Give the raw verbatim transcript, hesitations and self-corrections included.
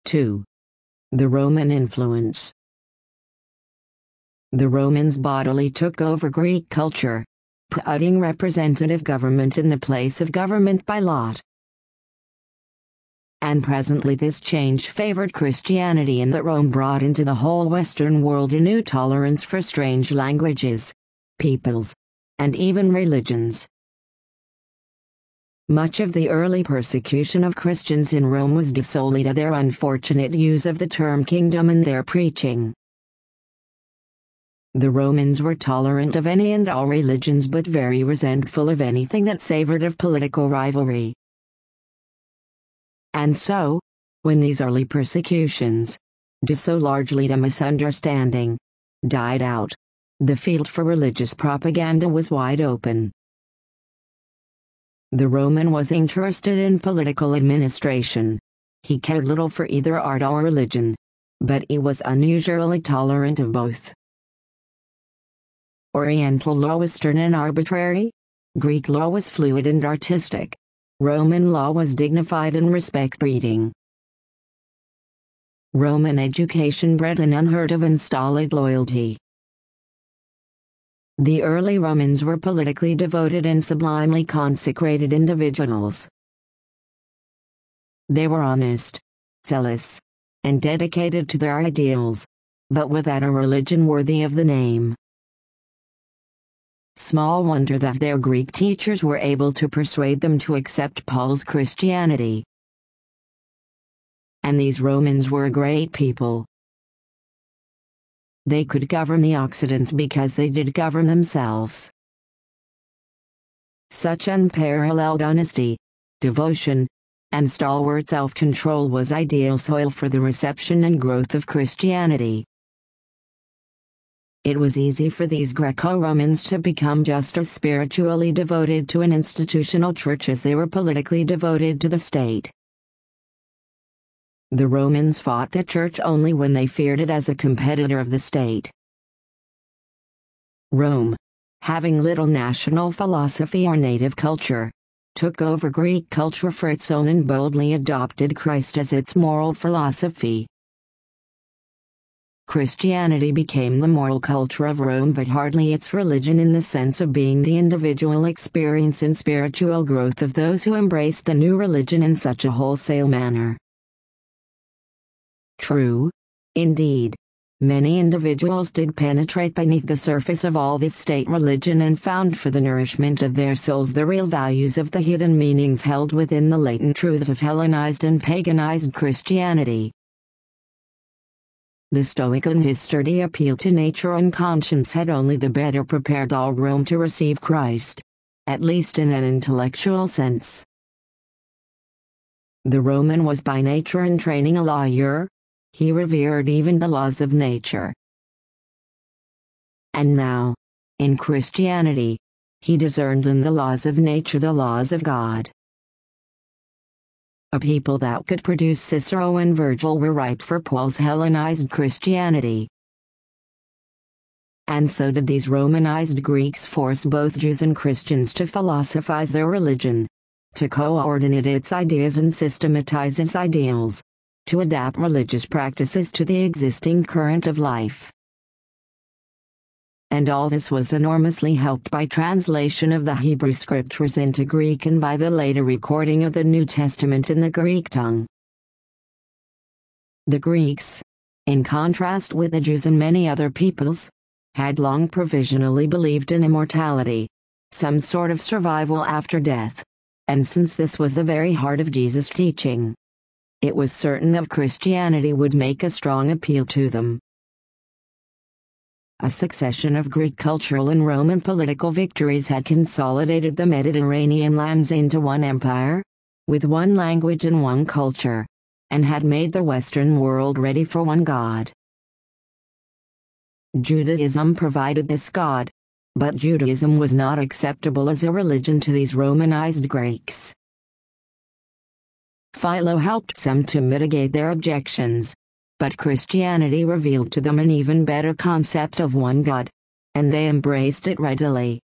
two. The Roman influence. The Romans bodily took over Greek culture, putting representative government in the place of government by lot. And presently this change favored Christianity in that Rome brought into the whole Western world a new tolerance for strange languages, peoples, and even religions. Much of the early persecution of Christians in Rome was due solely to their unfortunate use of the term kingdom in their preaching. The Romans were tolerant of any and all religions but very resentful of anything that savored of political rivalry. And so, when these early persecutions, due so largely to misunderstanding, died out, the field for religious propaganda was wide open. The Roman was interested in political administration. He cared little for either art or religion, but he was unusually tolerant of both. Oriental law was stern and arbitrary. Greek law was fluid and artistic. Roman law was dignified and respect-breeding. Roman education bred an unheard of and stolid loyalty. The early Romans were politically devoted and sublimely consecrated individuals. They were honest, zealous, and dedicated to their ideals, but without a religion worthy of the name. Small wonder that their Greek teachers were able to persuade them to accept Paul's Christianity. And these Romans were a great people. They could govern the Occidents because they did govern themselves. Such unparalleled honesty, devotion, and stalwart self-control was ideal soil for the reception and growth of Christianity. It was easy for these Greco-Romans to become just as spiritually devoted to an institutional church as they were politically devoted to the state. The Romans fought the church only when they feared it as a competitor of the state. Rome, having little national philosophy or native culture, took over Greek culture for its own and boldly adopted Christ as its moral philosophy. Christianity became the moral culture of Rome but hardly its religion in the sense of being the individual experience and spiritual growth of those who embraced the new religion in such a wholesale manner. True, indeed, many individuals did penetrate beneath the surface of all this state religion and found for the nourishment of their souls the real values of the hidden meanings held within the latent truths of Hellenized and paganized Christianity. The Stoic and his sturdy appeal to nature and conscience had only the better prepared all Rome to receive Christ, at least in an intellectual sense. The Roman was by nature and training a lawyer. He revered even the laws of nature. And now, in Christianity, he discerned in the laws of nature the laws of God. A people that could produce Cicero and Virgil were ripe for Paul's Hellenized Christianity. And so did these Romanized Greeks force both Jews and Christians to philosophize their religion, to coordinate its ideas and systematize its ideals, to adapt religious practices to the existing current of life. And all this was enormously helped by translation of the Hebrew scriptures into Greek and by the later recording of the New Testament in the Greek tongue. The Greeks, in contrast with the Jews and many other peoples, had long provisionally believed in immortality, some sort of survival after death, and since this was the very heart of Jesus' teaching, it was certain that Christianity would make a strong appeal to them. A succession of Greek cultural and Roman political victories had consolidated the Mediterranean lands into one empire, with one language and one culture, and had made the Western world ready for one God. Judaism provided this God, but Judaism was not acceptable as a religion to these Romanized Greeks. Philo helped some to mitigate their objections, but Christianity revealed to them an even better concept of one God, and they embraced it readily.